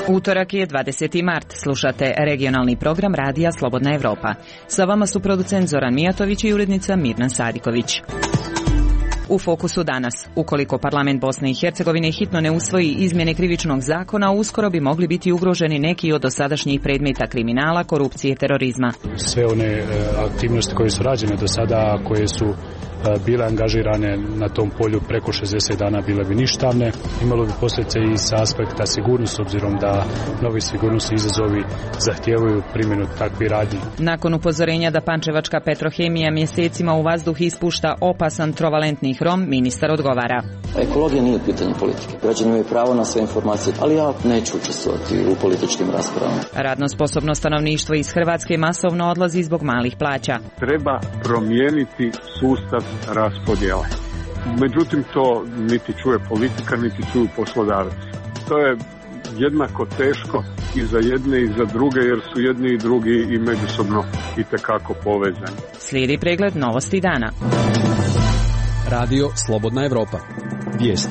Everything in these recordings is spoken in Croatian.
Utorak je 20. mart. Slušate regionalni program Radija Slobodna Evropa. Sa vama su producent Zoran Mijatović i urednica Mirna Sadiković. U fokusu danas. Ukoliko parlament Bosne i Hercegovine hitno ne usvoji izmjene krivičnog zakona, uskoro bi mogli biti ugroženi neki od dosadašnjih predmeta kriminala, korupcije i terorizma. Sve one aktivnosti koje su rađene do sada, koje su bile angažirane na tom polju preko 60 dana, bile bi ništavne. Imalo bi posljedice i sa aspekta sigurnosti, obzirom da novi sigurnosni izazovi zahtijevaju primjenu takvih radnji. Nakon upozorenja da pančevačka Petrohemija mjesecima u vazduh ispušta opasan trovalentni hrom, ministar odgovara. Ekologija nije pitanje politike. Građani imaju pravo na sve informacije, ali ja neću učestvovati u političkim raspravama. Radno sposobno stanovništvo iz Hrvatske masovno odlazi zbog malih plaća. Treba promijeniti sustav raspodjele. Međutim, to niti čuje politika, niti čuju poslodavci. To je jednako teško i za jedne i za druge, jer su jedni i drugi i međusobno itekako povezani. Slijedi pregled novosti dana. Radio Slobodna Evropa. Vijesti.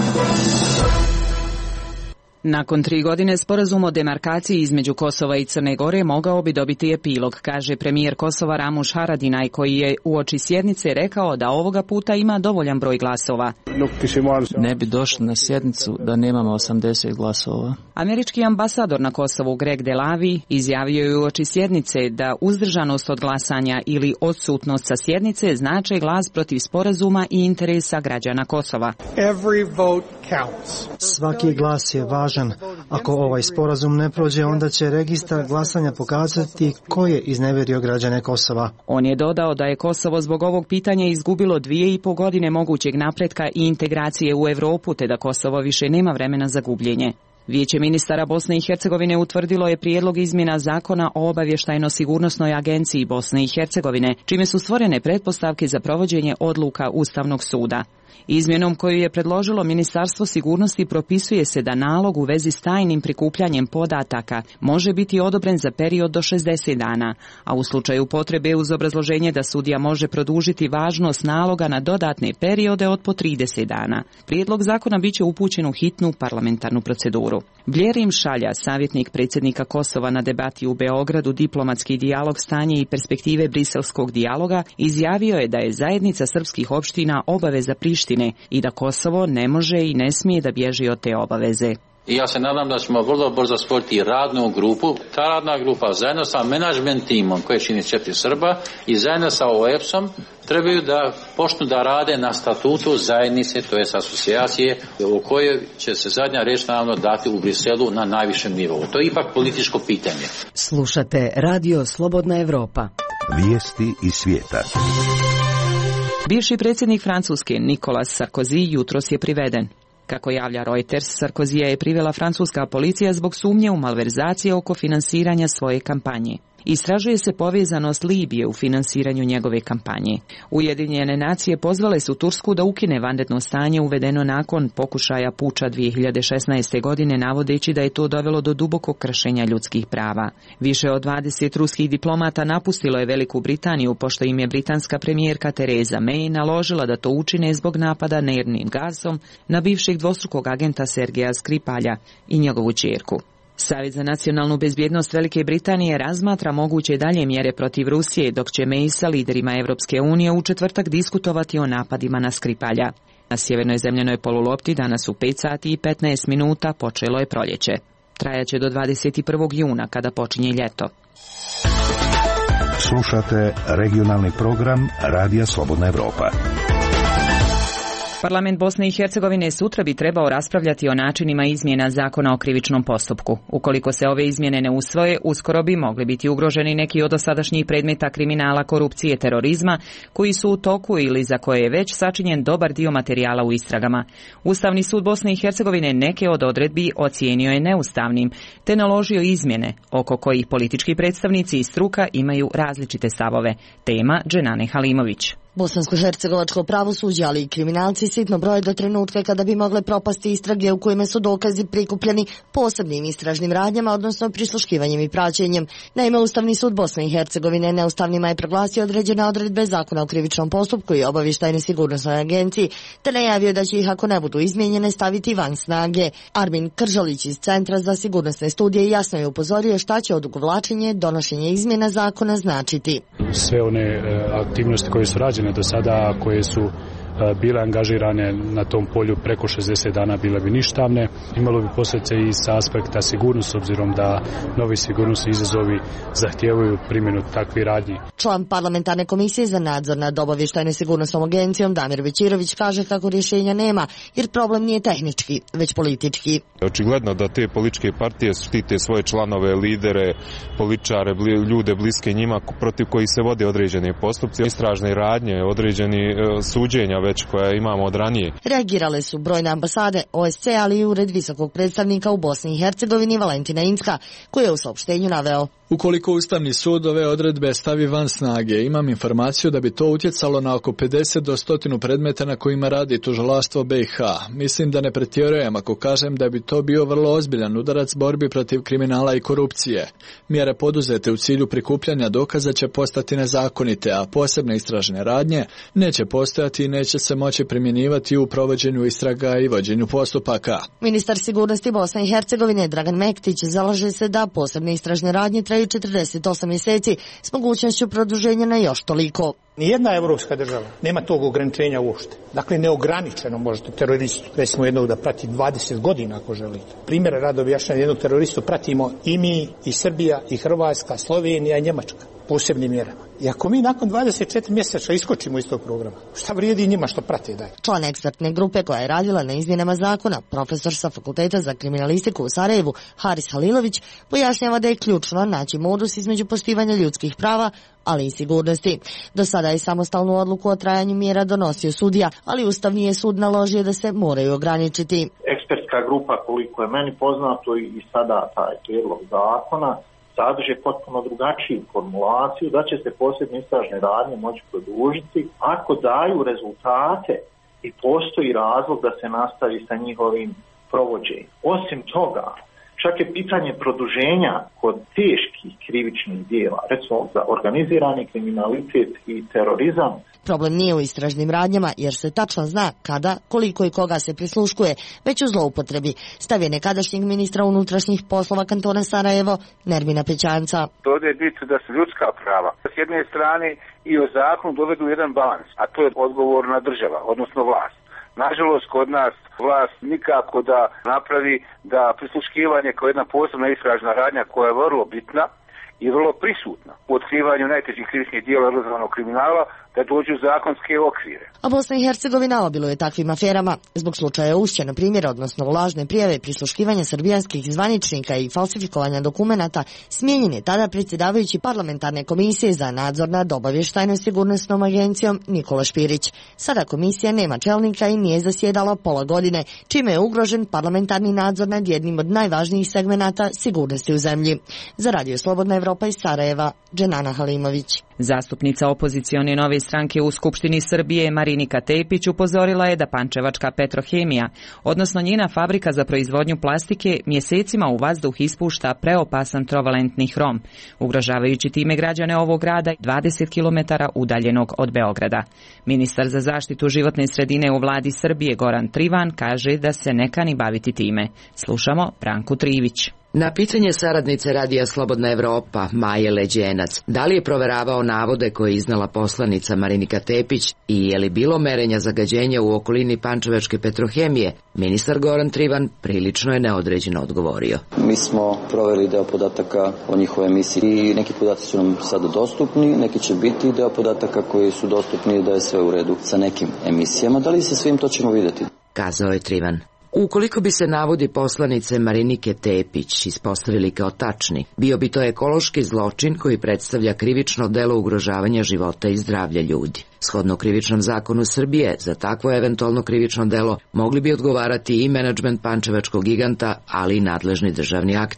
Nakon 3 godine sporazum o demarkaciji između Kosova i Crne Gore mogao bi dobiti epilog, kaže premijer Kosova Ramuš Haradinaj, koji je uoči sjednice rekao da ovoga puta ima dovoljan broj glasova. Ne bi došli na sjednicu da nemamo 80 glasova. Američki ambasador na Kosovu Greg Delavi izjavio je uoči sjednice da uzdržanost od glasanja ili odsutnost sa sjednice znače glas protiv sporazuma i interesa građana Kosova. Svaki glas je važan. Ako ovaj sporazum ne prođe, onda će registar glasanja pokazati ko je iznevjerio građane Kosova. On je dodao da je Kosovo zbog ovog pitanja izgubilo 2,5 godine mogućeg napretka i integracije u Europu, te da Kosovo više nema vremena za gubljenje. Vijeće ministara Bosne i Hercegovine utvrdilo je prijedlog izmjena zakona o obavještajno-sigurnosnoj agenciji Bosne i Hercegovine, čime su stvorene pretpostavke za provođenje odluka Ustavnog suda. Izmjenom koju je predložilo Ministarstvo sigurnosti propisuje se da nalog u vezi s tajnim prikupljanjem podataka može biti odobren za period do 60 dana, a u slučaju potrebe uz obrazloženje da sudija može produžiti važnost naloga na dodatne periode od po 30 dana. Prijedlog zakona biće upućen u hitnu parlamentarnu proceduru. Vljerim Šalja, savjetnik predsjednika Kosova na debati u Beogradu Diplomatski dijalog, stanje i perspektive briselskog dijaloga, izjavio je da je zajednica srpskih opština obaveza Prištine i da Kosovo ne može i ne smije da bježi od te obaveze. I ja se nadam da ćemo vrlo brzo stvoriti radnu grupu. Ta radna grupa zajedno sa menadžment timom koje čini 4 Srba i zajedno sa OEPS-om trebaju da počnu da rade na statutu zajednice, to je asocijacije, u kojoj će se zadnja riječ naravno dati u Briselu na najvišem nivou. To je ipak političko pitanje. Slušate Radio Slobodna Evropa. Vijesti iz svijeta. Bivši predsjednik Francuske Nicolas Sarkozy jutros je priveden. Kako javlja Reuters, Sarkozija je privela francuska policija zbog sumnje u malverzacije oko finansiranja svoje kampanje. Istražuje se povezanost Libije u finansiranju njegove kampanje. Ujedinjene nacije pozvale su Tursku da ukine vanredno stanje uvedeno nakon pokušaja puča 2016. godine, navodeći da je to dovelo do dubokog kršenja ljudskih prava. Više od 20 ruskih diplomata napustilo je Veliku Britaniju, pošto im je britanska premijerka Theresa May naložila da to učine zbog napada nervnim gasom na bivšeg dvostrukog agenta Sergeja Skripalja i njegovu ćerku. Savjet za nacionalnu bezbjednost Velike Britanije razmatra moguće dalje mjere protiv Rusije, dok će May sa liderima Europske unije u četvrtak diskutovati o napadima na Skripalja. Na sjevernoj zemljanoj polulopti danas u 5 sati i 15 minuta počelo je proljeće. Trajaće do 21. juna kada počinje ljeto. Slušate regionalni program Radija Slobodna Evropa. Parlament Bosne i Hercegovine sutra bi trebao raspravljati o načinima izmjena zakona o krivičnom postupku. Ukoliko se ove izmjene ne usvoje, uskoro bi mogli biti ugroženi neki od dosadašnjih predmeta kriminala, korupcije, terorizma, koji su u toku ili za koje je već sačinjen dobar dio materijala u istragama. Ustavni sud Bosne i Hercegovine neke od odredbi ocijenio je neustavnim, te naložio izmjene, oko kojih politički predstavnici i struka imaju različite stavove. Tema Dženane Halimović. Bosansko-hercegovačko pravosuđe, ali i kriminalci sitno broje do trenutka kada bi mogle propasti istrage u kojima su dokazi prikupljeni posebnim istražnim radnjama, odnosno prisluškivanjem i praćenjem. Naime, Ustavni sud Bosne i Hercegovine neustavnima je proglasio određene odredbe Zakona o krivičnom postupku i obavještajnoj sigurnosnoj agenciji, te najavio da će ih, ako ne budu izmijenjene, staviti van snage. Armin Kržalić iz Centra za sigurnosne studije jasno je upozorio šta će odugovlačenje donošenje izmjena zakona značiti. Sve one aktivnosti koje su rađene do sada, koje su bile angažirane na tom polju preko 60 dana, bile bi ništavne. Imalo bi posljedice i sa aspekta sigurnosti, s obzirom da novi sigurnosni izazovi zahtijevaju primjenu takvih radnji. Član parlamentarne komisije za nadzor nad obavještajnom sigurnosnom agencijom Damir Bećirović kaže kako rješenja nema, jer problem nije tehnički, već politički. Očigledno da te političke partije štite svoje članove, lidere, političare, ljude bliske njima protiv kojih se vode određene postupci, istražne radnje, određeni suđenja već koja imamo od ranije. Reagirale su brojne ambasade, OSC, ali i Ured visokog predstavnika u Bosni i Hercegovini Valentina Incka, koji je u saopštenju naveo: ukoliko Ustavni sud ove odredbe stavi van snage, imam informaciju da bi to utjecalo na oko 50 do 100 predmeta na kojima radi tužilaštvo BiH. Mislim da ne pretjerujem ako kažem da bi to bio vrlo ozbiljan udarac borbi protiv kriminala i korupcije. Mjere poduzete u cilju prikupljanja dokaza će postati nezakonite, a posebne istražne radnje neće postojati i neće se moći primjenjivati u provođenju istraga i vođenju postupaka. Ministar sigurnosti Bosne i Hercegovine Dragan Mektić zalaže se da posebne istražne radnje traju 48 mjeseci s mogućnošću produženja na još toliko. Nijedna evropska država nema tog ograničenja uopšte. Dakle, neograničeno možete teroristu, recimo jednog da prati 20 godina ako želite. Primjera rado objašnjam, jednog teroristu pratimo i mi, i Srbija, i Hrvatska, Slovenija i Njemačka posebnim mjerama. I ako mi nakon 24 mjeseca iskočimo iz tog programa, šta vrijedi njima što prate dalje? Član ekspertne grupe koja je radila na izmjenama zakona, profesor sa Fakulteta za kriminalistiku u Sarajevu, Haris Halilović, pojašnjava da je ključno naći modus između poštivanja ljudskih prava, ali i sigurnosti. Do sada je samostalnu odluku o trajanju mjera donosio sudija, ali Ustavni je sud naložio da se moraju ograničiti. Ekspertska grupa, koliko je meni poznato i sada taj prijedlog zakona, sadrže potpuno drugačiju formulaciju da će se posebne istražne radnje moći produžiti ako daju rezultate i postoji razlog da se nastavi sa njihovim provođenjem. Osim toga, čak je pitanje produženja kod teških krivičnih dijela, recimo za organizirani kriminalitet i terorizam. Problem nije u istražnim radnjama jer se tačno zna kada, koliko i koga se prisluškuje, već u zloupotrebi, stav je nekadašnjeg ministra unutrašnjih poslova kantona Sarajevo, Nermina Pećanca. Ovdje je bitno da su ljudska prava s jedne strane i o zakonu dovedu jedan balans, a to je odgovorna država, odnosno vlast. Nažalost, kod nas vlast nikako da napravi da prisluškivanje kao jedna posebna istražna radnja koja je vrlo bitna i vrlo prisutna u otkrivanju najtežih krivičnih djela organizovanog kriminala, da dođu u zakonske okvire. A Bosna i Hercegovina obiluje takvim aferama. Zbog slučaja Ušće, na primjer, odnosno lažne prijave prisluškivanja srbijanskih zvaničnika i falsifikovanja dokumenata, smijenjen je tada predsjedavajući parlamentarne komisije za nadzor nad obavještajnom sigurnosnom agencijom Nikola Špirić. Sada komisija nema čelnika i nije zasjedala pola godine, čime je ugrožen parlamentarni nadzor nad jednim od najvažnijih segmenata sigurnosti u zemlji. Za Radio Slobodna Evropa iz Sarajeva, Dženana Halimović. Zastupnica opozicione Nove stranke u Skupštini Srbije Marinika Tepić upozorila je da pančevačka Petrohemija, odnosno njena fabrika za proizvodnju plastike, mjesecima u vazduh ispušta preopasan trovalentni hrom, ugrožavajući time građane ovog grada 20 km udaljenog od Beograda. Ministar za zaštitu životne sredine u vladi Srbije Goran Trivan kaže da se ne kani baviti time. Slušamo Branku Trivić. Na pitanje saradnice Radija Slobodna Evropa, Maje Leđenac, da li je proveravao navode koje je iznala poslanica Marinika Tepić i je li bilo merenja zagađenja u okolini pančevačke Petrohemije, ministar Goran Trivan prilično je neodređeno odgovorio. Mi smo proveli deo podataka o njihovoj emisiji i neki podaci su nam sada dostupni, neki će biti deo podataka koji su dostupni da je sve u redu sa nekim emisijama. Da li se svim, to ćemo vidjeti, kazao je Trivan. Ukoliko bi se navodi poslanice Marinike Tepić ispostavili kao tačni, bio bi to ekološki zločin koji predstavlja krivično delo ugrožavanja života i zdravlja ljudi. Shodno krivičnom zakonu Srbije, za takvo eventualno krivično delo mogli bi odgovarati i menadžment pančevačkog giganta, ali i nadležni državni akteri.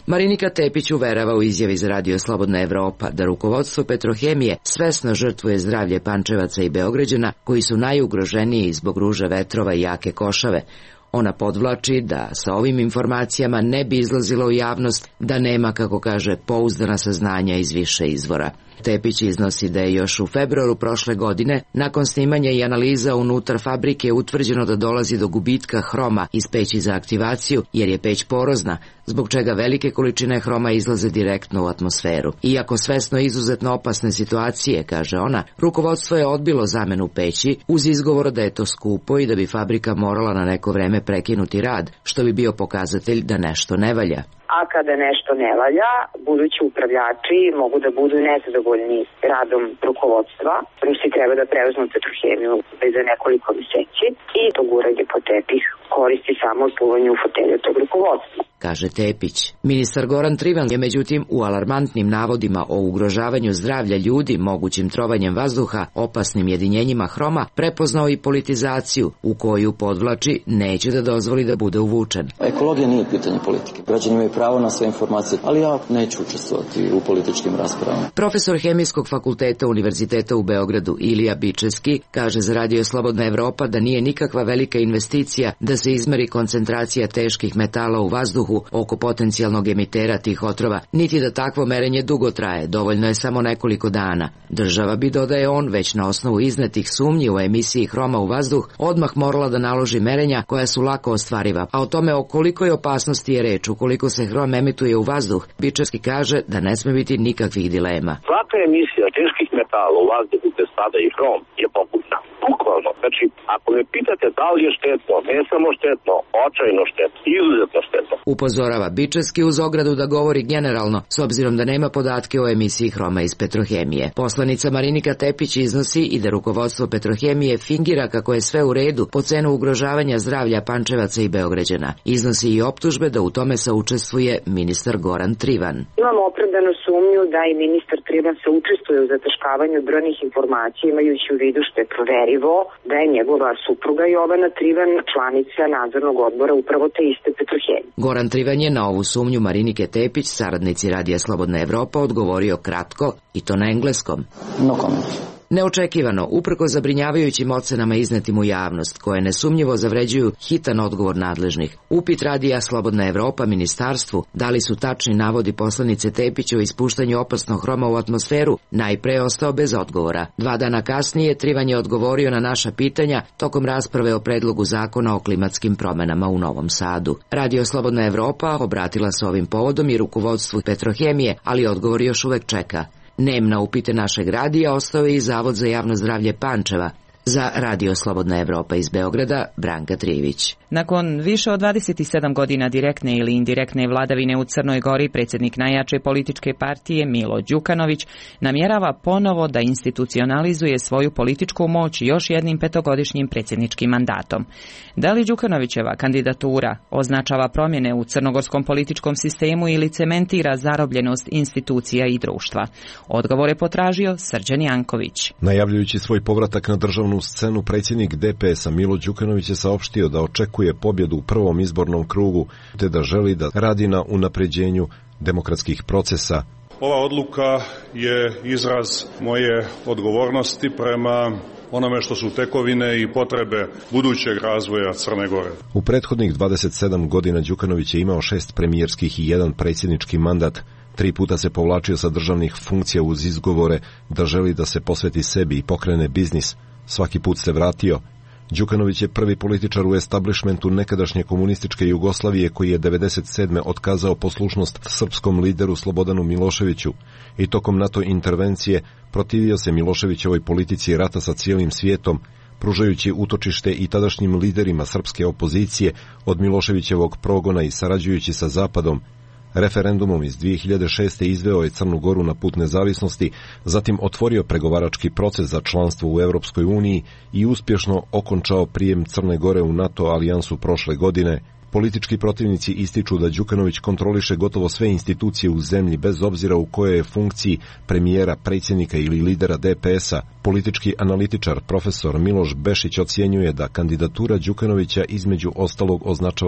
Marinika Tepić uverava u izjavi za Radio Slobodna Evropa da rukovodstvo Petrohemije svesno žrtvuje zdravlje Pančevaca i Beograđana koji su najugroženiji zbog ruže vetrova i jake košave. Ona podvlači da sa ovim informacijama ne bi izlazila u javnost da nema, kako kaže, pouzdana saznanja iz više izvora. Tepić iznosi da je još u februaru prošle godine, nakon snimanja i analiza unutar fabrike, utvrđeno da dolazi do gubitka hroma iz peći za aktivaciju, jer je peć porozna, zbog čega velike količine hroma izlaze direktno u atmosferu. Iako svesno izuzetno opasne situacije, kaže ona, rukovodstvo je odbilo zamenu peći uz izgovor da je to skupo i da bi fabrika morala na neko vreme prekinuti rad, što bi bio pokazatelj da nešto ne valja. A kada nešto ne valja, budući upravljači mogu da budu nezadovoljni radom rukovodstva. Rusi treba da preuzmu Petrohemiju za nekoliko meseci i to guranje po tepih koristi samo pluvanju u fotelju tog rukovodstva, kaže Tepić. Ministar Goran Trivan je međutim u alarmantnim navodima o ugrožavanju zdravlja ljudi mogućim trovanjem vazduha, opasnim jedinjenjima hroma, prepoznao i politizaciju u koju, podvlači, neće da dozvoli da bude uvučen. Ekologija nije pitanje politike. Građani imaju pravo na sve informacije, ali ja neću učestvovati u političkim raspravama. Profesor Hemijskog fakulteta Univerziteta u Beogradu Ilija Bičevski kaže za Radio Slobodna Evropa da nije nikakva velika investicija da se izmeri koncentracija teških metala u vazduhu oko potencijalnog emitera tih otrova, niti da takvo merenje dugo traje, dovoljno je samo nekoliko dana. Država bi, dodaje on, već na osnovu iznetih sumnji o emisiji hroma u vazduh, odmah morala da naloži merenja koja su lako ostvariva, a o tome o kolikoj opasnosti je reč ukoliko se hrom emituje u vazduh, Bičevski kaže da ne sme biti nikakvih dilema. Svaka emisija teških metala u vazduhu gde spada i hrom je pogubna. Bukvalno. Znači, ako me pitate da li je štetno, ne samo štetno, očajno štetno, izuzetno štetno. Upozorava Bičevski uz ogradu da govori generalno, s obzirom da nema podatke o emisiji hroma iz Petrohemije. Poslanica Marinika Tepić iznosi i da rukovodstvo Petrohemije fingira kako je sve u redu po cenu ugrožavanja zdravlja Pančevaca i Beograđana. Iznosi i optužbe da u tome saučestvuje ministar Goran Trivan. Imamo opravdanu sumnju da i ministar Trivan se učestvuje u zataškavanju brojnih informacija, imajući u vidu što je proverivo da je njegova supruga Jovana Trivan članica nadzornog odbora upravo te iste Petrohemije. Goran Trivan je na ovu sumnju Marinike Tepić, saradnici Radija Slobodna Evropa, odgovorio kratko i to na engleskom. No comment. Neočekivano, uprko zabrinjavajućim ocenama iznetim u javnost, koje nesumnjivo zavređuju hitan odgovor nadležnih, upit Radija Slobodna Evropa ministarstvu da li su tačni navodi poslanice Tepić o ispuštanju opasnog hroma u atmosferu najpre ostao bez odgovora. 2 dana kasnije Trivan je odgovorio na naša pitanja tokom rasprave o predlogu zakona o klimatskim promenama u Novom Sadu. Radio Slobodna Evropa obratila se ovim povodom i rukovodstvu Petrohemije, ali odgovor još uvek čeka. Nem na upite našeg radija ostao je i Zavod za javno zdravlje Pančeva. Za Radio Slobodna Evropa iz Beograda, Branka Trivić. Nakon više od 27 godina direktne ili indirektne vladavine u Crnoj Gori, predsjednik najjače političke partije Milo Đukanović namjerava ponovo da institucionalizuje svoju političku moć još jednim 5-godišnjim predsjedničkim mandatom. Da li Đukanovićeva kandidatura označava promjene u crnogorskom političkom sistemu ili cementira zarobljenost institucija i društva? Odgovor je potražio Srđan Janković. Najavljujući svoj povratak na državnu scenu, predsjednik DPS-a Milo Đukanović je saopštio da očekuje pobjedu u prvom izbornom krugu, te da želi da radi na unapređenju demokratskih procesa. Ova odluka je izraz moje odgovornosti prema onome što su tekovine i potrebe budućeg razvoja Crne Gore. U prethodnih 27 godina Đukanović je imao 6 premijerskih i 1 predsjednički mandat. 3 puta se povlačio sa državnih funkcija uz izgovore da želi da se posveti sebi i pokrene biznis. Svaki put se vratio. Đukanović je prvi političar u establishmentu nekadašnje komunističke Jugoslavije koji je 1997. otkazao poslušnost srpskom lideru Slobodanu Miloševiću i tokom NATO intervencije protivio se Miloševićevoj politici rata sa cijelim svijetom, pružajući utočište i tadašnjim liderima srpske opozicije od Miloševićevog progona i sarađujući sa Zapadom. Referendumom iz 2006. izveo je Crnu Goru na put nezavisnosti, zatim otvorio pregovarački proces za članstvo u Europskoj uniji i uspješno okončao prijem Crne Gore u NATO alijansu prošle godine. Politički protivnici ističu da Đukanović kontroliše gotovo sve institucije u zemlji bez obzira u kojoj je funkciji premijera, predsjednika ili lidera DPS-a. Politički analitičar profesor Miloš Bešić ocjenjuje da kandidatura Đukanovića između ostalog označava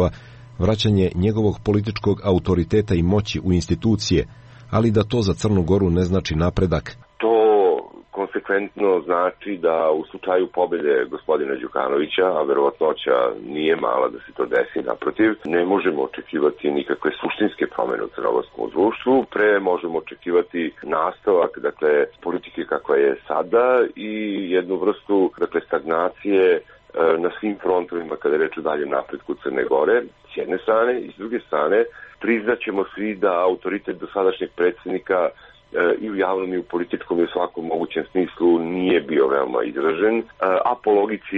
vraćanje njegovog političkog autoriteta i moći u institucije, ali da to za Crnu Goru ne znači napredak. To konsekventno znači da u slučaju pobjede gospodina Đukanovića, a verovatnoća nije mala da se to desi, naprotiv, ne možemo očekivati nikakve suštinske promjene u crnogorskom društvu, pre možemo očekivati nastavak, dakle, politike kakva je sada i jednu vrstu, dakle, stagnacije na svim frontovima kada je reč o daljem napretku Crne Gore, s jedne strane, i s druge strane priznaćemo svi da autoritet dosadašnjeg predsjednika i u javnom i u političkom i u svakom mogućem smislu nije bio veoma izražen, a po logici,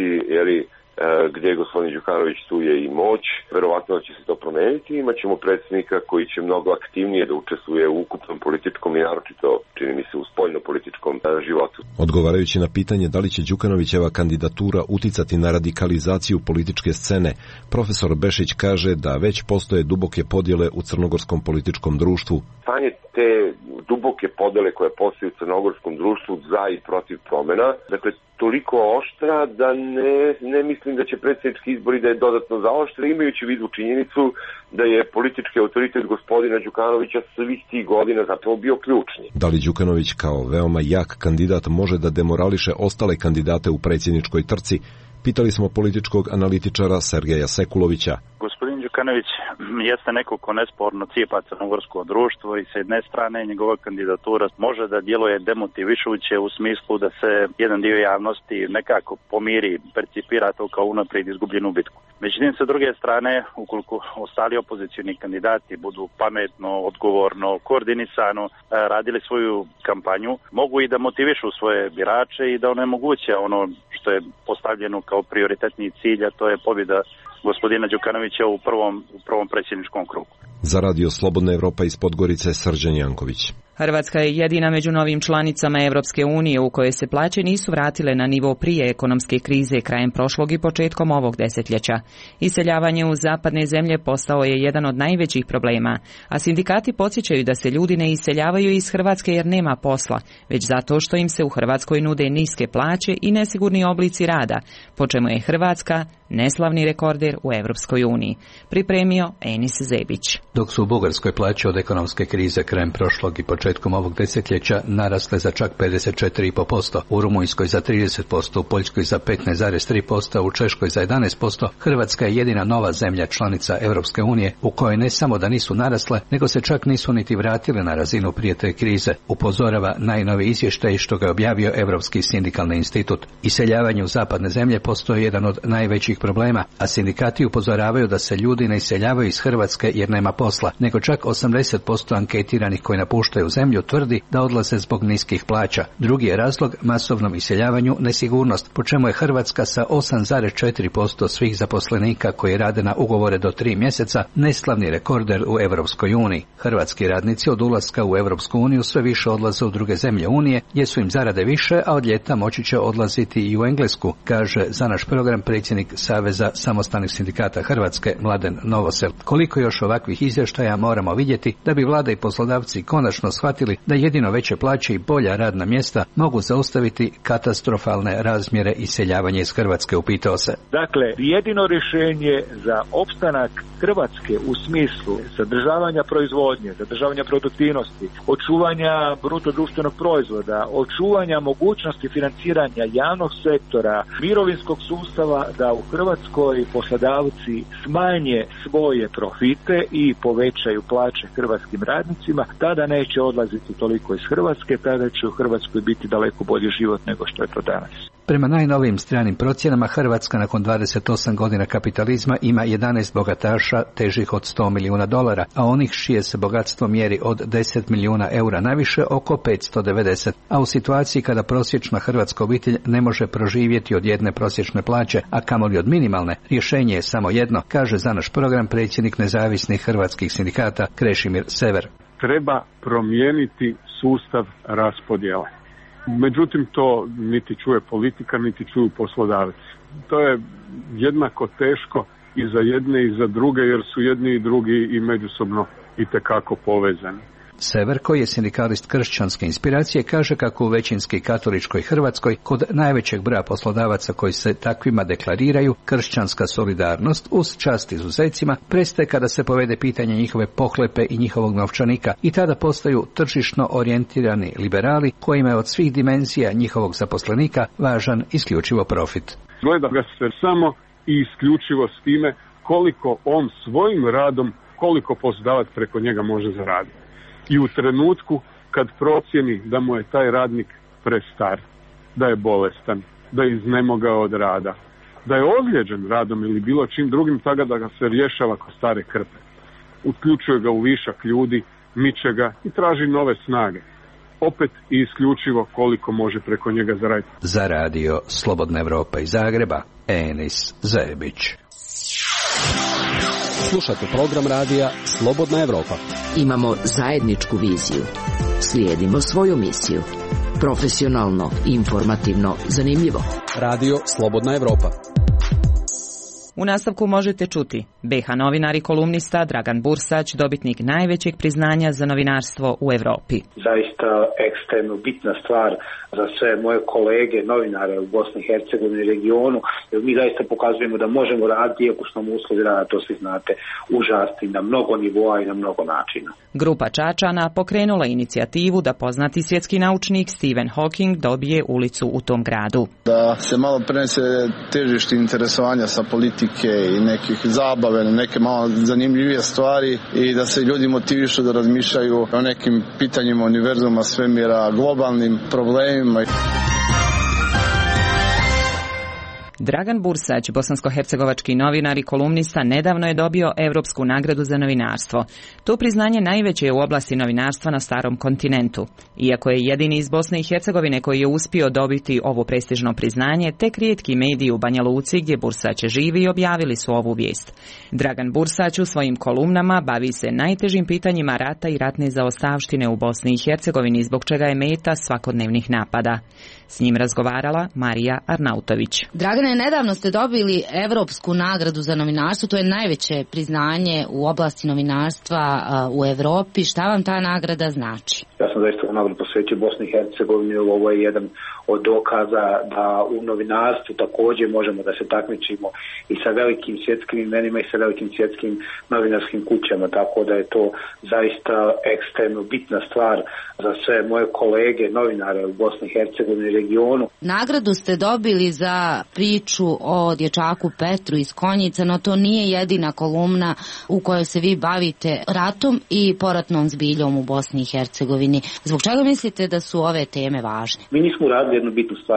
gdje je gospodin Đukanović, tu je i moć, verovatno će se to promeniti, imat ćemo predsjednika koji će mnogo aktivnije da učestvuje u ukupnom političkom i naročito, čini mi se, u spoljno-političkom životu. Odgovarajući na pitanje da li će Đukanovićeva kandidatura uticati na radikalizaciju političke scene, profesor Bešić kaže da već postoje duboke podjele u crnogorskom političkom društvu. Stanje te duboke podele koje postoje u crnogorskom društvu za i protiv promjena, dakle, toliko oštra da ne mislim da će predsjednički izbori da je dodatno zaoštre, imajući u vidu činjenicu da je politički autoritet gospodina Đukanovića svih tih godina zapravo bio ključni. Da li Đukanović kao veoma jak kandidat može da demorališe ostale kandidate u predsjedničkoj trci? Pitali smo političkog analitičara Sergeja Sekulovića. Gospodin Đukanović jeste neko ko nesporno cijepa crnogorsko društvo i s jedne strane njegova kandidatura može da djeluje demotivišuće u smislu da se jedan dio javnosti nekako pomiri, percipira to kao unaprijed izgubljenu bitku. Međutim, sa druge strane, ukoliko ostali opozicioni kandidati budu pametno, odgovorno, koordinisano radili svoju kampanju, mogu i da motivišu svoje birače i da onemoguće ono što je postavljeno kao prioritetni cilj, a to je pobjeda gospodina Đukanovića u prvom predsjedničkom krugu. Za Radio Slobodna Evropa iz Podgorice, Srđan Janković. Hrvatska je jedina među novim članicama Europske unije u kojoj se plaće nisu vratile na nivo prije ekonomske krize krajem prošlog i početkom ovog desetljeća. Iseljavanje u zapadne zemlje postao je jedan od najvećih problema, a sindikati podsjećaju da se ljudi ne iseljavaju iz Hrvatske jer nema posla, već zato što im se u Hrvatskoj nude niske plaće i nesigurni oblici rada, po čemu je Hrvatska neslavni rekorder u Europskoj uniji. Pripremio Enis Zebić. Dok su u Bugarskoj plaće od ekonomske krize krajem prošlog i početkom ovog desetljeća narasle za čak 54,5%, u Rumunjskoj za 30%, u Poljskoj za 15,3%, u Češkoj za 11%, Hrvatska je jedina nova zemlja članica Europske unije u kojoj ne samo da nisu narasle, nego se čak nisu niti vratile na razinu prije te krize, upozorava najnoviji izvještaj što ga je objavio Europski sindikalni institut. Iseljavanje u zapadne zemlje postoji jedan od najvećih problema, a sindikati upozoravaju da se ljudi ne iseljavaju iz Hrvatske jer nema posla, nego čak 80% anketiranih koji napuštaju zemlju tvrdi da odlaze zbog niskih plaća. Drugi je razlog masovnom iseljavanju nesigurnost, po čemu je Hrvatska sa 8,4% svih zaposlenika koji rade na ugovore do 3 mjeseca neslavni rekorder u Europskoj uniji. Hrvatski radnici od ulaska u Europsku uniju sve više odlaze u druge zemlje Unije, gdje su im zarade više, a od ljeta moći će odlaziti i u Englesku, kaže za naš program predsjednik Saveza samostalnih sindikata Hrvatske Mladen Novosel. Koliko još ovakvih izvještaja moramo vidjeti da bi vlada i poslodavci konačno shvatili da jedino veće plaće i bolja radna mjesta mogu zaustaviti katastrofalne razmjere iseljavanja iz Hrvatske, upitao se. Dakle, jedino rješenje za opstanak Hrvatske u smislu zadržavanja proizvodnje, zadržavanja produktivnosti, očuvanja bruto društvenog proizvoda, očuvanja mogućnosti financiranja javnog sektora, mirovinskog sustava, da u Hrvatskoj poslodavci smanje svoje profite i povećaju plaće hrvatskim radnicima, tada neće odlaziti toliko iz Hrvatske, tada će u Hrvatskoj biti daleko bolji život nego što je to danas. Prema najnovijim stranim procjenama, Hrvatska nakon 28 godina kapitalizma ima 11 bogataša težih od $100 milijuna, a onih čije se bogatstvo mjeri od 10 milijuna eura naviše oko 590, a u situaciji kada prosječna hrvatska obitelj ne može proživjeti od jedne prosječne plaće, a kamoli od minimalne, rješenje je samo jedno, kaže za naš program predsjednik nezavisnih hrvatskih sindikata Krešimir Sever. Treba promijeniti sustav raspodjele. Međutim, to niti čuje politika, niti čuju poslodavci. To je jednako teško i za jedne i za druge, jer su jedni i drugi i međusobno itekako povezani. Sever, koji je sindikalist kršćanske inspiracije, kaže kako u većinski katoličkoj Hrvatskoj kod najvećeg broja poslodavaca koji se takvima deklariraju kršćanska solidarnost uz čast izuzecima prestaje kada se povede pitanje njihove pohlepe i njihovog novčanika i tada postaju tržišno orijentirani liberali kojima je od svih dimenzija njihovog zaposlenika važan isključivo profit. Gleda ga se samo i isključivo s time koliko on svojim radom, koliko poslodavac preko njega može zaraditi. I u trenutku kad procjeni da mu je taj radnik prestar, da je bolestan, da je iznemogao od rada, da je ozlijeđen radom ili bilo čim drugim, tako da ga se rješava kao stare krpe. Uključuje ga u višak ljudi, miče ga i traži nove snage. Opet i isključivo koliko može preko njega zaraditi. Za radio Slobodna Evropa iz Zagreba, Enis Zebić. Slušate program radija Slobodna Evropa. Imamo zajedničku viziju. Slijedimo svoju misiju. Profesionalno, informativno, zanimljivo. Radio Slobodna Evropa. U nastavku možete čuti BiH novinar i kolumnista Dragan Bursać, dobitnik najvećeg priznanja za novinarstvo u Evropi. Zaista ekstremno bitna stvar za sve moje kolege novinare u Bosni i Hercegovini i regionu, jer mi zaista pokazujemo da možemo raditi, iako su nam uslovi rada, to svi znate, užasni na mnogo nivoa i na mnogo načina. Grupa Čačana pokrenula inicijativu da poznati svjetski naučnik Stephen Hawking dobije ulicu u tom gradu. Da se malo prenese težište interesovanja sa politike i nekih zabave, neke malo zanimljivije stvari i da se ljudi motivišu da razmišljaju o nekim pitanjima univerzuma, svemira, globalnim problemima. Dragan Bursać, bosansko-hercegovački novinar i kolumnista, nedavno je dobio Europsku nagradu za novinarstvo. To priznanje najveće je u oblasti novinarstva na starom kontinentu. Iako je jedini iz Bosne i Hercegovine koji je uspio dobiti ovo prestižno priznanje, tek rijetki mediji u Banja Luci gdje Bursać živi objavili su ovu vijest. Dragan Bursać u svojim kolumnama bavi se najtežim pitanjima rata i ratne zaostavštine u Bosni i Hercegovini, zbog čega je meta svakodnevnih napada. S njim razgovarala Marija Arnautović. Dragane, nedavno ste dobili Europsku nagradu za novinarstvo, to je najveće priznanje u oblasti novinarstva u Evropi. Šta vam ta nagrada znači? Ja sam zaista u nagradu posvećio Bosni i Hercegovini, ovo je jedan od dokaza da u novinarstvu također možemo da se takmičimo i sa velikim svjetskim imenima i sa velikim svjetskim novinarskim kućama, tako da je to zaista ekstremno bitna stvar za sve moje kolege novinare u Bosni i Hercegovini i regionu. Nagradu ste dobili za priču o dječaku Petru iz Konjica, no to nije jedina kolumna u kojoj se vi bavite ratom i poratnom zbiljom u Bosni i Hercegovini. Zbog čega mislite da su ove teme važne? Mi nismo radili jednu bitnu stvar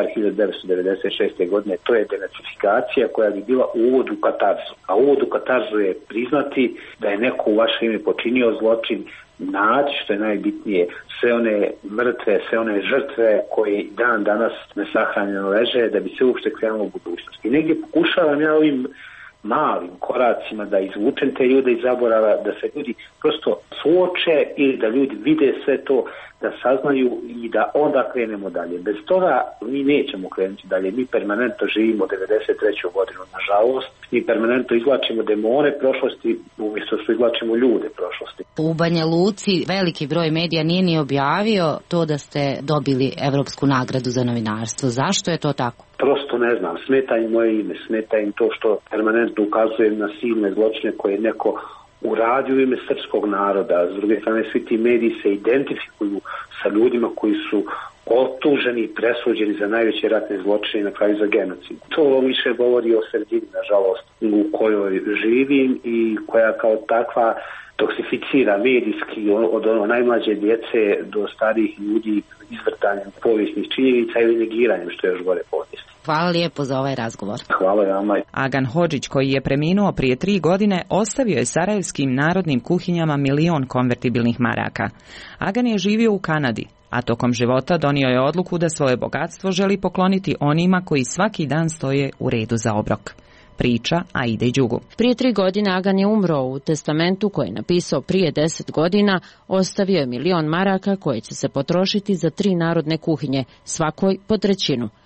1996. godine, to je denacifikacija koja bi bila uvod u katarzu. A uvod u katarzu je priznati da je neko u vaše ime počinio zločin, naći što je najbitnije sve one mrtve, sve one žrtve koje dan danas nesahranjeno leže, da bi se uopšte krenulo u budućnosti. I negdje pokušavam ja ovim malim koracima da izvučem te ljude iz zaborava, da se ljudi prosto suoče ili da ljudi vide sve to, da saznaju i da onda krenemo dalje. Bez toga mi nećemo krenuti dalje. Mi permanentno živimo 93. godinu, nažalost. Mi permanentno izvlačimo demone prošlosti umjesto što izvlačimo ljude prošlosti. U Banja Luci veliki broj medija nije ni objavio to da ste dobili Europsku nagradu za novinarstvo. Zašto je to tako? Prosto ne znam, smeta im moje ime, smeta im to što permanentno ukazujem na silne zločine koje je neko uradio u ime srpskog naroda. S druge strane, svi ti mediji se identifikuju sa ljudima koji su optuženi i presuđeni za najveće ratne zločine i na kraju za genocid. To više govori o sredini, nažalost, u kojoj živim i koja kao takva toksificira medijski od najmlađe djece do starijih ljudi izvrtanjem povijesnih činjenica ili negiranjem, što je još gore povijesti. Hvala lijepo za ovaj razgovor. Hvala vama. Agan Hodžić, koji je preminuo prije 3 godine, ostavio je sarajevskim narodnim kuhinjama 1.000.000 konvertibilnih maraka. Agan je živio u Kanadi, a tokom života donio je odluku da svoje bogatstvo želi pokloniti onima koji svaki dan stoje u redu za obrok. Priča Aide Đugu. Prije 3 godine Agan je umro. U testamentu koji je napisao prije 10 godina ostavio je 1.000.000 maraka koje će se potrošiti za 3 narodne kuhinje, svakoj po 1/3.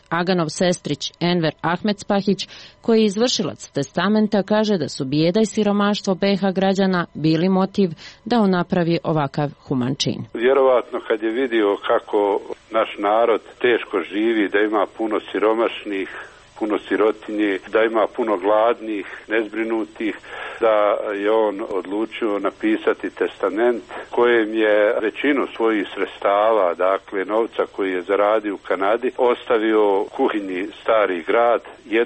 Aganov sestrić Enver Ahmedspahić, koji je izvršilac testamenta, kaže da su bijeda i siromaštvo BiH građana bili motiv da on napravi ovakav human čin. Vjerovatno kad je vidio kako naš narod teško živi, da ima puno siromašnih, puno sirotinje, da ima puno gladnih, nezbrinutih, da je on odlučio napisati testament kojem je većinu svojih sredstava, dakle novca koji je zaradio u Kanadi, ostavio kuhinji Stari grad,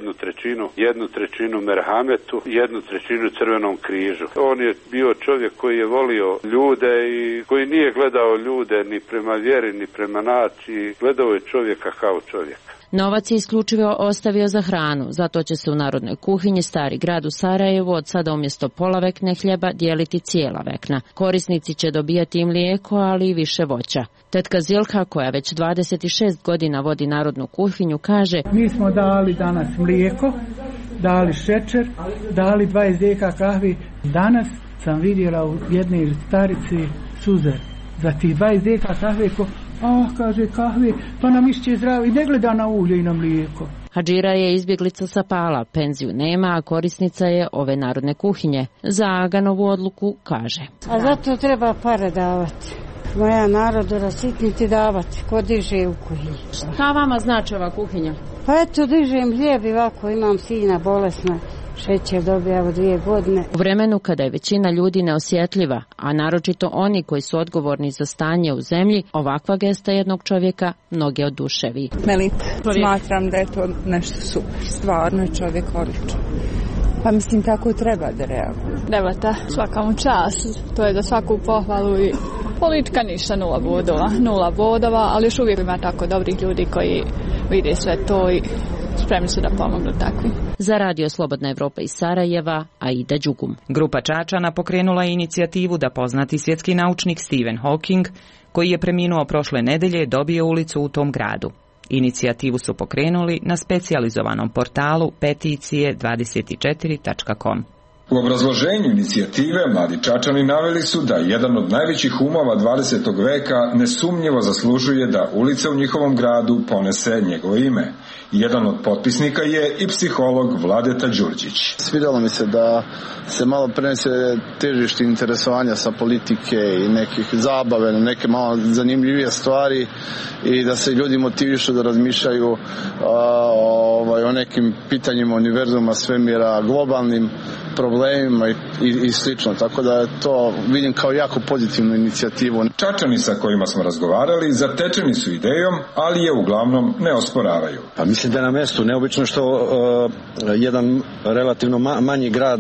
jednu trećinu Merhametu, 1/3 Crvenom križu. On je bio čovjek koji je volio ljude i koji nije gledao ljude ni prema vjeri, ni prema naciji, gledao je čovjeka kao čovjek. Novac je isključivo ostavio za hranu, zato će se u Narodnoj kuhinji Stari grad u Sarajevu od sada umjesto pola vekne hljeba dijeliti cijela vekna. Korisnici će dobijati i mlijeko, ali i više voća. Tetka Zilka, koja već 26 godina vodi Narodnu kuhinju, kaže: Mi smo dali danas mlijeko, dali šećer, dali 20 deka kahvi. Danas sam vidjela u jednoj starici suze za tih 20 deka kahve. Kaže kahve, pa nam išće zdravo i ne gleda na ulje i na mlijeko. Hadžira je izbjeglica sa Pala, penziju nema, a korisnica je ove Narodne kuhinje. Za Aganovu odluku kaže: A zato treba pare davati. Moja narodu rasitniti davati, ko diže u kuhinji. Šta vama znači ova kuhinja? Pa eto, dižem hljeb i ovako, imam sina bolesna. Šećer dobija 2 godine. U vremenu kada je većina ljudi neosjetljiva, a naročito oni koji su odgovorni za stanje u zemlji, ovakva gesta jednog čovjeka mnoge oduševi. Melita, smatram da je to nešto super. Stvarno je čovjek odličan. Pa mislim tako treba da reaguje. Debata, svaka mu čast. To je za svaku pohvalu i politika ništa 0 bodova, ali još uvijek ima tako dobrih ljudi koji vide sve to i spremni su da pomognu takvi. Za Radio Slobodna Evropa iz Sarajeva, Aida Đugum. Grupa Čačana pokrenula je inicijativu da poznati svjetski naučnik Stephen Hawking, koji je preminuo prošle nedelje, dobio ulicu u tom gradu. Inicijativu su pokrenuli na specijalizovanom portalu peticije24.com. U obrazloženju inicijative mladi Čačani naveli su da jedan od najvećih umova 20. veka nesumnjivo zaslužuje da ulica u njihovom gradu ponese njegovo ime. Jedan od potpisnika je i psiholog Vladeta Đurđić. Svidjelo mi se da se malo prenese težište interesovanja sa politike i nekih zabave, neke malo zanimljivije stvari i da se ljudi motivišu da razmišljaju o nekim pitanjima univerzuma, svemira, globalnim problemima i slično, tako da to vidim kao jako pozitivnu inicijativu. Čačani sa kojima smo razgovarali zatečeni su idejom, ali je uglavnom ne osporavaju. Pa mislim da je na mjestu neobično što jedan relativno manji grad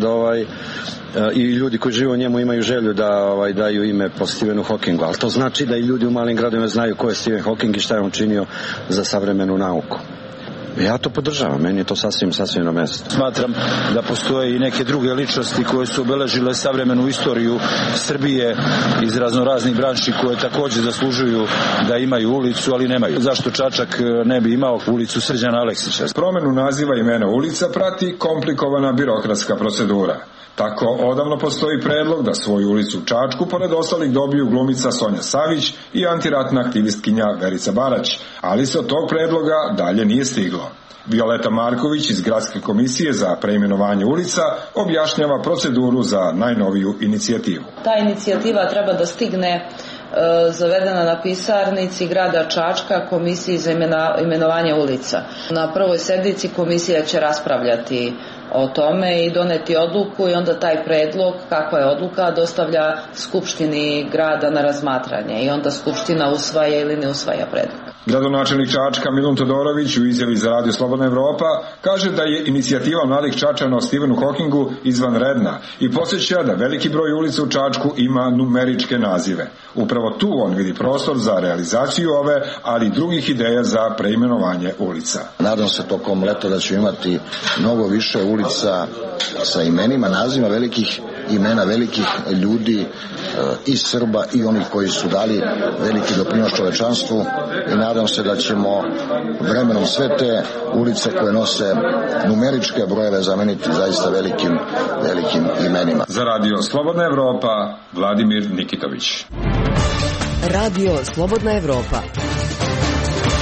i ljudi koji žive u njemu imaju želju da daju ime po Stephenu Hawkingu, ali to znači da i ljudi u malim gradovima znaju ko je Stephen Hawking i šta je on činio za savremenu nauku. Ja to podržavam, meni je to sasvim na mjestu. Smatram da postoje i neke druge ličnosti koje su obeležile savremenu istoriju Srbije iz raznoraznih branši koje također zaslužuju da imaju ulicu, ali nemaju. Zašto Čačak ne bi imao ulicu Srđana Aleksića? Promjenu naziva imena ulica prati komplikovana birokratska procedura. Tako odavno postoji predlog da svoju ulicu u Čačku pored ostalih dobiju glumica Sonja Savić i antiratna aktivistkinja Verica Barać, ali se od tog predloga dalje nije stiglo. Violeta Marković iz Gradske komisije za preimenovanje ulica objašnjava proceduru za najnoviju inicijativu. Ta inicijativa treba da stigne zavedena na pisarnici grada Čačka komisiji za imenovanje ulica. Na prvoj sednici komisija će raspravljati o tome i doneti odluku i onda taj predlog, kakva je odluka, dostavlja Skupštini grada na razmatranje i onda Skupština usvaja ili ne usvaja predlog. Gradonačelnik Čačka Milun Todorović u izjavi za Radio Slobodna Evropa kaže da je inicijativa mladih Čačana o Stephenu Hawkingu izvanredna i podsjeća da veliki broj ulica u Čačku ima numeričke nazive. Upravo tu on vidi prostor za realizaciju ove, ali i drugih ideja za preimenovanje ulica. Nadam se tokom leta da ću imati mnogo više ulica sa imenima, nazivima velikih imena, velikih ljudi i Srba i onih koji su dali veliki doprinos čovečanstvu i nadam se da ćemo vremenom sve te ulice koje nose numeričke brojeve zameniti zaista velikim imenima. Za Radio Slobodna Evropa, Vladimir Nikitović. Radio Slobodna Evropa.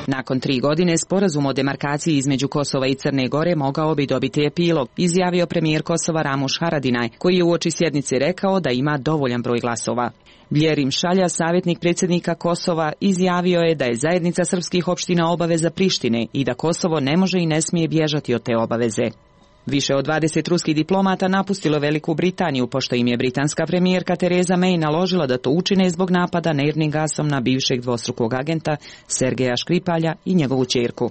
Nakon 3 godine sporazum o demarkaciji između Kosova i Crne Gore mogao bi dobiti epilog, izjavio premijer Kosova Ramuš Haradinaj, koji je uoči sjednice rekao da ima dovoljan broj glasova. Vjerim Šalja, savjetnik predsjednika Kosova, izjavio je da je zajednica srpskih opština obaveza Prištine i da Kosovo ne može i ne smije bježati od te obaveze. Više od 20 ruskih diplomata napustilo Veliku Britaniju, pošto im je britanska premijerka Tereza May naložila da to učine zbog napada nervnim gasom na bivšeg dvostrukog agenta Sergeja Škripalja i njegovu ćerku.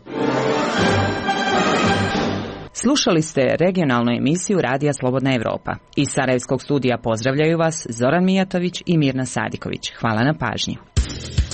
Slušali ste regionalnu emisiju Radija Slobodna Evropa. Iz Sarajevskog studija pozdravljaju vas Zoran Mijatović i Mirna Sadiković. Hvala na pažnji.